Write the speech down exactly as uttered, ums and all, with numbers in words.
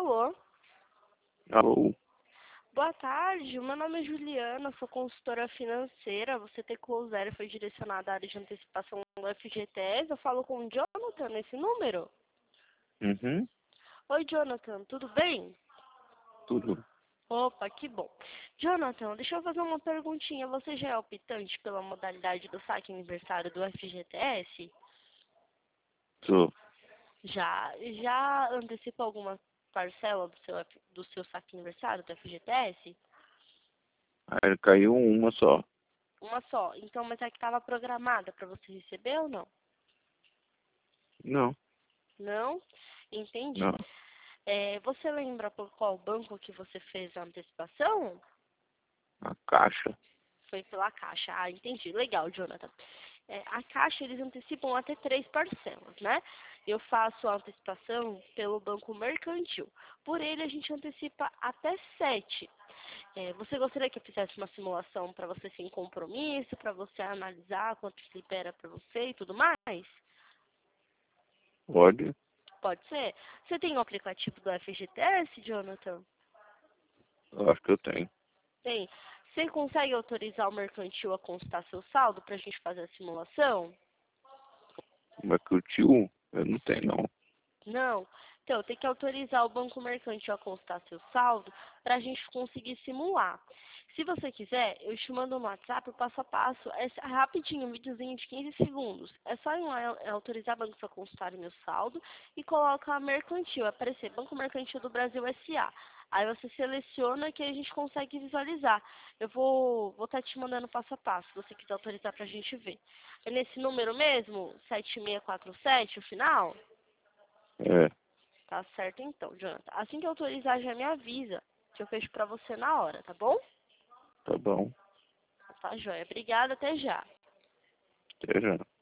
Alô? Alô? Boa tarde, meu nome é Juliana, sou consultora financeira. Você teclou zero e foi direcionada à área de antecipação do F G T S. Eu falo com o Jonathan nesse número? Uhum, Oi, Jonathan, tudo bem? tudo. Opa, que bom. Jonathan, deixa eu fazer uma perguntinha. Você já é optante pela modalidade do saque aniversário do F G T S? Tô. Já, já antecipa alguma parcela do seu, F- do seu saque aniversário do F G T S? Aí caiu uma só. Uma só. Então, mas é que estava programada para você receber ou não? Não, Não? Entendi. não. É, você lembra por qual banco que você fez a antecipação? A caixa. Foi pela Caixa. Ah, entendi. Legal, Jonathan. É, a Caixa, eles antecipam até três parcelas, né? Eu faço a antecipação pelo Banco Mercantil. Por ele, a gente antecipa até sete. É, você gostaria que eu fizesse uma simulação para você sem compromisso, para você analisar quanto se libera para você e tudo mais? Pode? Pode ser? Você tem o aplicativo do F G T S, Jonathan? Eu acho que eu tenho. Tem. Você consegue autorizar o mercantil a constar seu saldo para a gente fazer a simulação? Mas que o tio, eu não tenho não. Não? Então, tem que autorizar o banco mercantil a constar seu saldo para a gente conseguir simular. Se você quiser, eu te mando no WhatsApp o passo a passo. É rapidinho, um videozinho de quinze segundos. É só ir lá, é, autorizar o banco a constar o meu saldo e coloca mercantil. Vai aparecer Banco Mercantil do Brasil S A. Aí você seleciona que a gente consegue visualizar. Eu vou vou estar te mandando passo a passo, se você quiser autorizar para a gente ver. É nesse número mesmo? sete seis quatro sete, o final? É, Tá certo então, Jonathan. Assim que autorizar, já me avisa, que eu fecho pra você na hora, tá bom? tá bom. Tá, joia. Obrigada, até já. Até já.